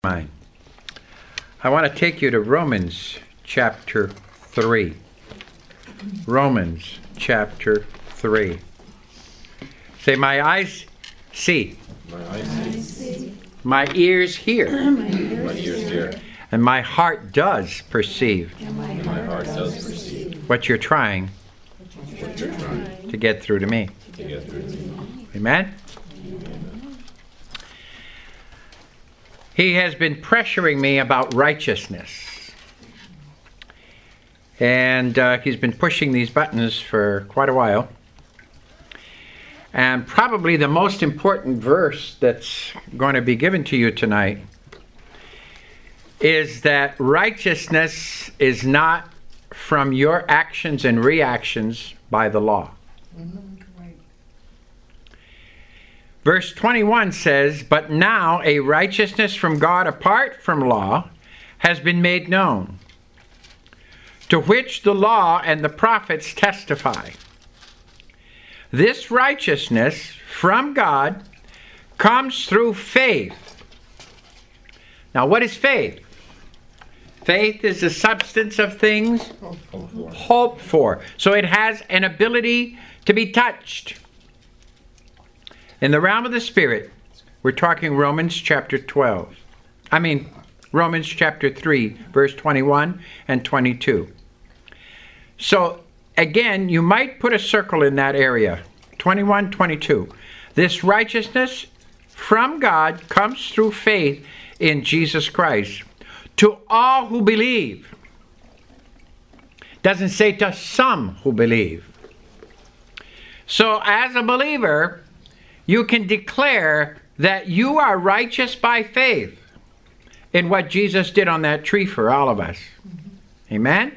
Mine. I want to take you to Romans chapter 3. Romans chapter 3. Say, my eyes see. My eyes see. My ears hear. My ears hear. And my heart does perceive. And my heart does perceive. What you're trying to get through to me. Amen? He has been pressuring me about righteousness. And he's been pushing these buttons for quite a while. And probably the most important verse that's going to be given to you tonight is that righteousness is not from your actions and reactions by the law. Verse 21 says, "But now a righteousness from God apart from law has been made known, to which the law and the prophets testify. This righteousness from God comes through faith." Now, what is faith? Faith is the substance of things hoped for. So it has an ability to be touched. In the realm of the Spirit, we're talking Romans chapter 3, verse 21 and 22. So, again, you might put a circle in that area. 21, 22. This righteousness from God comes through faith in Jesus Christ to all who believe. Doesn't say to some who believe. So, as a believer, you can declare that you are righteous by faith in what Jesus did on that tree for all of us. Amen?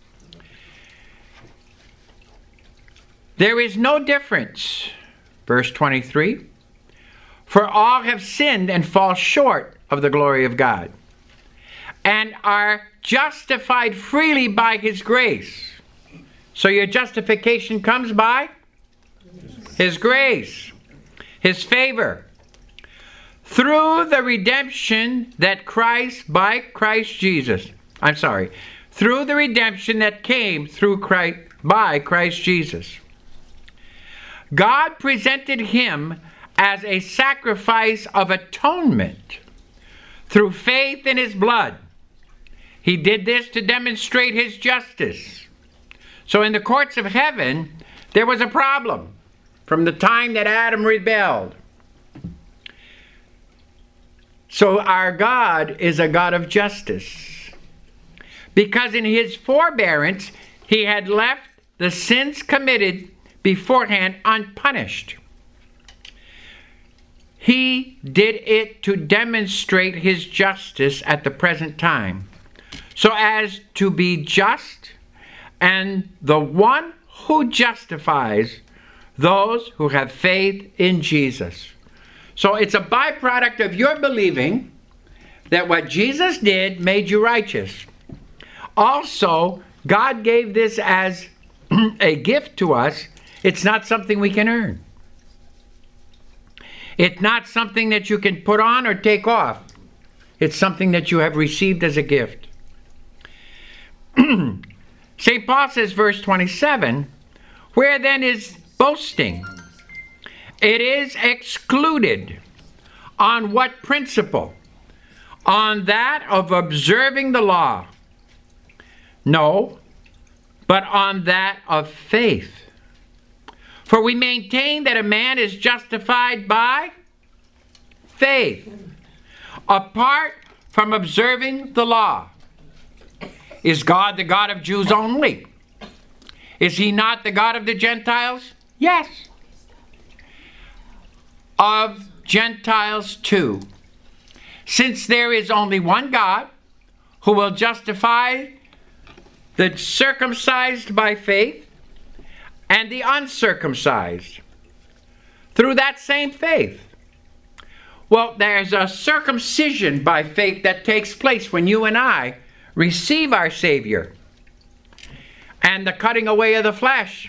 There is no difference. Verse 23. "For all have sinned and fall short of the glory of God, and are justified freely by His grace." So your justification comes by His grace. His favor, through the redemption that through the redemption that came by Christ Jesus. God presented Him as a sacrifice of atonement through faith in His blood. He did this to demonstrate His justice. So in the courts of heaven, there was a problem. From the time that Adam rebelled. So our God is a God of justice. Because in His forbearance, He had left the sins committed beforehand unpunished. He did it to demonstrate His justice at the present time, so as to be just and the one who justifies those who have faith in Jesus. So it's a byproduct of your believing that what Jesus did made you righteous. Also, God gave this as a gift to us. It's not something we can earn. It's not something that you can put on or take off. It's something that you have received as a gift. St. Paul says, verse 27, "Where then is boasting? It is excluded." On what principle? On that of observing the law? No, but on that of faith. For we maintain that a man is justified by faith, apart from observing the law. Is God the God of Jews only? Is He not the God of the Gentiles? Yes. Of Gentiles too. Since there is only one God who will justify the circumcised by faith and the uncircumcised through that same faith. Well, there's a circumcision by faith that takes place when you and I receive our Savior, and the cutting away of the flesh.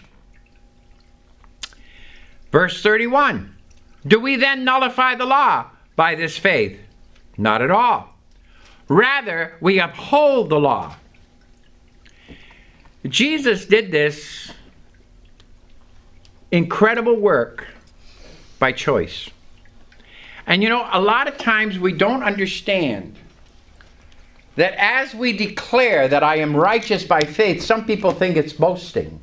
Verse 31. Do we then nullify the law by this faith? Not at all. Rather, we uphold the law. Jesus did this incredible work by choice. And you know, a lot of times we don't understand that as we declare that I am righteous by faith, some people think it's boasting.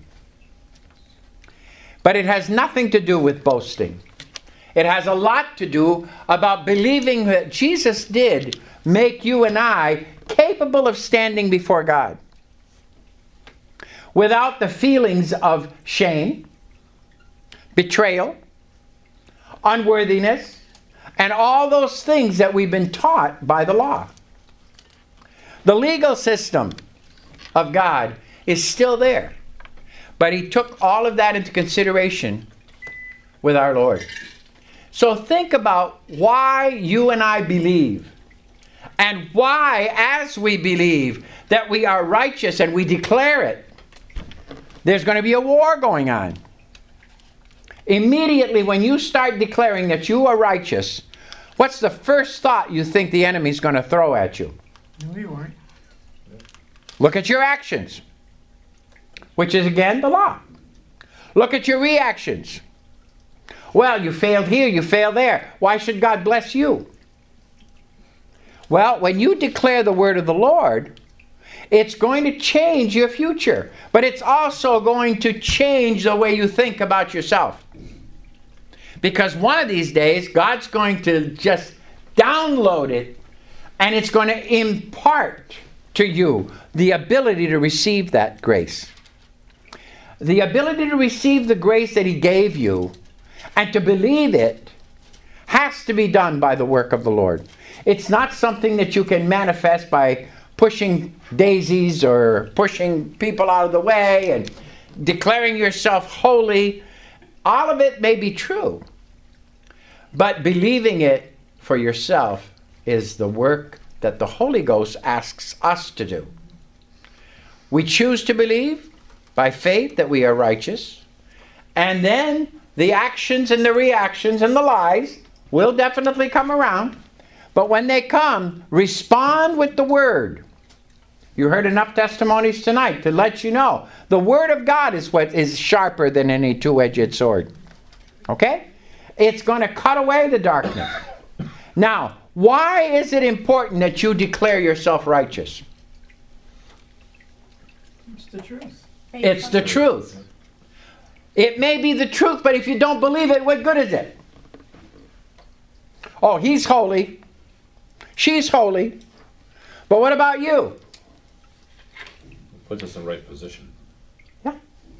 But it has nothing to do with boasting. It has a lot to do about believing that Jesus did make you and I capable of standing before God without the feelings of shame, betrayal, unworthiness, and all those things that we've been taught by the law. The legal system of God is still there, but he took all of that into consideration with our Lord. So think about why you and I believe, and why, as we believe that we are righteous and we declare it, there's going to be a war going on. Immediately when you start declaring that you are righteous, what's the first thought you think the enemy's going to throw at you? No, you aren't. Look at your actions, which is again the law. Look at your reactions. Well, you failed here, you failed there. Why should God bless you? Well, when you declare the word of the Lord, it's going to change your future, but it's also going to change the way you think about yourself. Because one of these days, God's going to just download it, and it's going to impart to you the ability to receive that grace. The ability to receive the grace that he gave you and to believe it has to be done by the work of the Lord. It's not something that you can manifest by pushing daisies or pushing people out of the way and declaring yourself holy. All of it may be true, but believing it for yourself is the work that the Holy Ghost asks us to do. We choose to believe by faith that we are righteous, and then the actions and the reactions and the lies will definitely come around. But when they come, respond with the word. You heard enough testimonies tonight to let you know the word of God is what is sharper than any two-edged sword. Okay? It's going to cut away the darkness. Now, why is it important that you declare yourself righteous? It's the truth. It's the truth. It may be the truth, but if you don't believe it, what good is it? Oh, he's holy. She's holy. But what about you? Puts us in the right position. Yeah.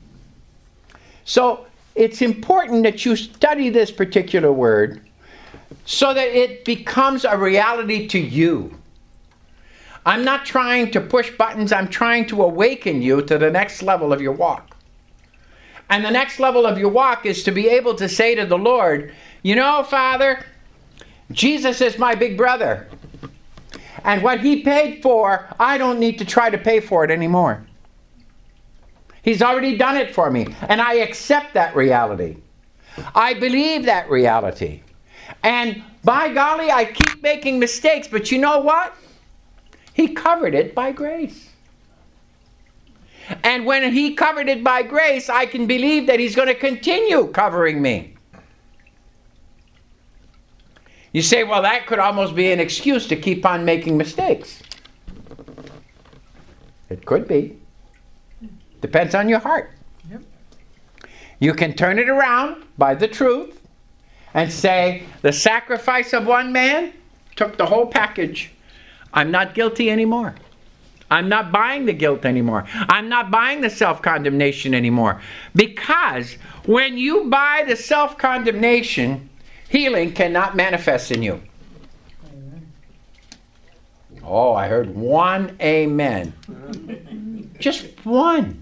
So it's important that you study this particular word so that it becomes a reality to you. I'm not trying to push buttons. I'm trying to awaken you to the next level of your walk. And the next level of your walk is to be able to say to the Lord, you know, Father, Jesus is my big brother. And what he paid for, I don't need to try to pay for it anymore. He's already done it for me. And I accept that reality. I believe that reality. And by golly, I keep making mistakes. But you know what? He covered it by grace. And when he covered it by grace, I can believe that he's going to continue covering me. You say, well, that could almost be an excuse to keep on making mistakes. It could be. Depends on your heart. Yep. You can turn it around by the truth and say, the sacrifice of one man took the whole package. I'm not guilty anymore. I'm not buying the guilt anymore. I'm not buying the self-condemnation anymore. Because when you buy the self-condemnation, healing cannot manifest in you. Amen. Oh, I heard one amen. Just one.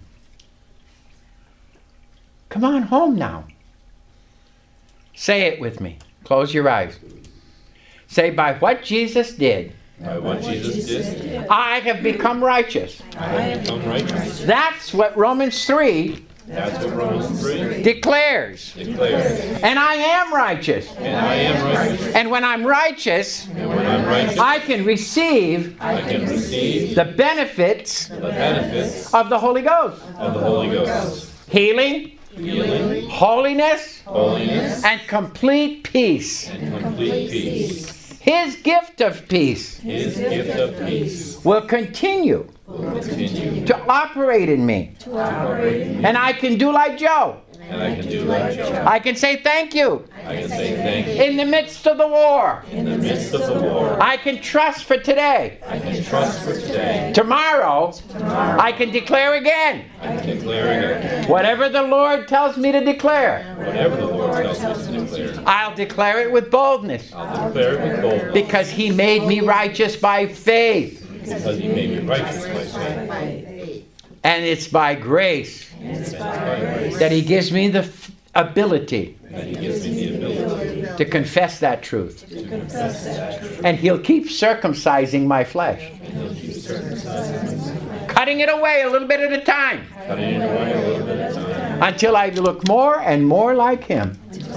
Come on home now. Say it with me. Close your eyes. Say, by what Jesus did, By what Jesus did, I have become righteous. I have become righteous. That's what Romans 3 That's what Romans 3 declares. declares. And I am righteous. And I am righteous. And when I'm righteous, And when I'm righteous, I can receive I can receive the benefits the benefits of the Holy Ghost. of the Holy Ghost. Healing, Healing, holiness, holiness, and complete peace. and complete peace. His gift of peace His gift of peace will continue will continue to operate in me. to operate in me. And I can do like Joe. And I can do like Joe. I can say thank you I can say thank you in the midst of the war. in the midst of the war. I can trust for today. I can trust for today. Tomorrow, I can declare again. I can declare again. Whatever the Lord tells me to declare, Whatever the Lord tells me to declare, I'll declare it with boldness. I'll declare it with boldness. Because He made me righteous by faith. Because He made me righteous by faith. And it's by grace And it's by grace that He gives me the ability that He gives me the ability to confess that truth. to confess that truth. And He'll keep circumcising my flesh, And He'll keep circumcising, cutting it away a little bit at a time, cutting it away a little bit at a time. until I look more and more like Him.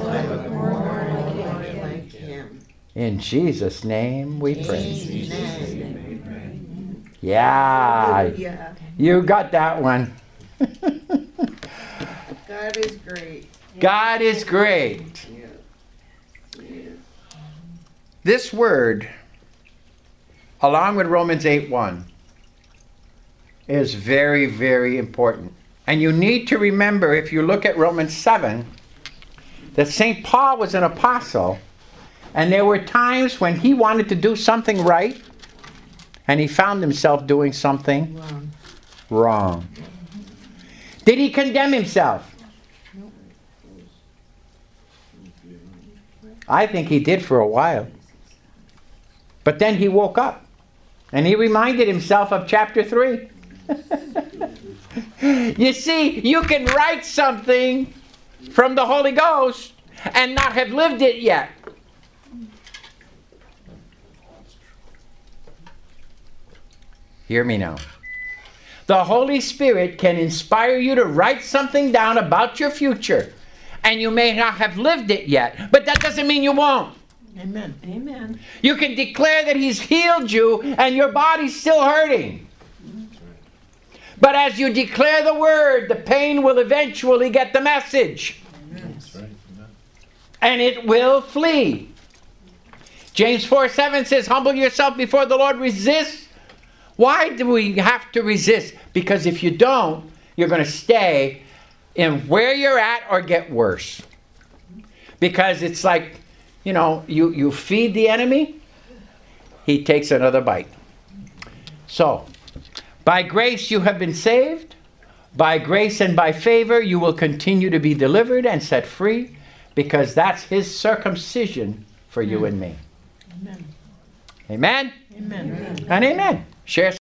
In Jesus' name we pray. Yeah, you got that one. God is great. God is great. This word, along with Romans 8:1, is very, very important. And you need to remember, if you look at Romans 7, that St. Paul was an apostle, and there were times when he wanted to do something right, and he found himself doing something wrong. Did he condemn himself? I think he did for a while. But then he woke up, and he reminded himself of chapter 3. You see, you can write something from the Holy Ghost and not have lived it yet. Hear me now. The Holy Spirit can inspire you to write something down about your future, and you may not have lived it yet, but that doesn't mean you won't. Amen. Amen. You can declare that He's healed you and your body's still hurting. But as you declare the word, the pain will eventually get the message. That's right. And it will flee. James 4:7 says, humble yourself before the Lord, resist. Why do we have to resist? Because if you don't, you're going to stay in where you're at or get worse. Because it's like, you feed the enemy, he takes another bite. So, by grace you have been saved. By grace and by favor you will continue to be delivered and set free, because that's His circumcision for you and me. Amen. Amen? Amen. And amen. Share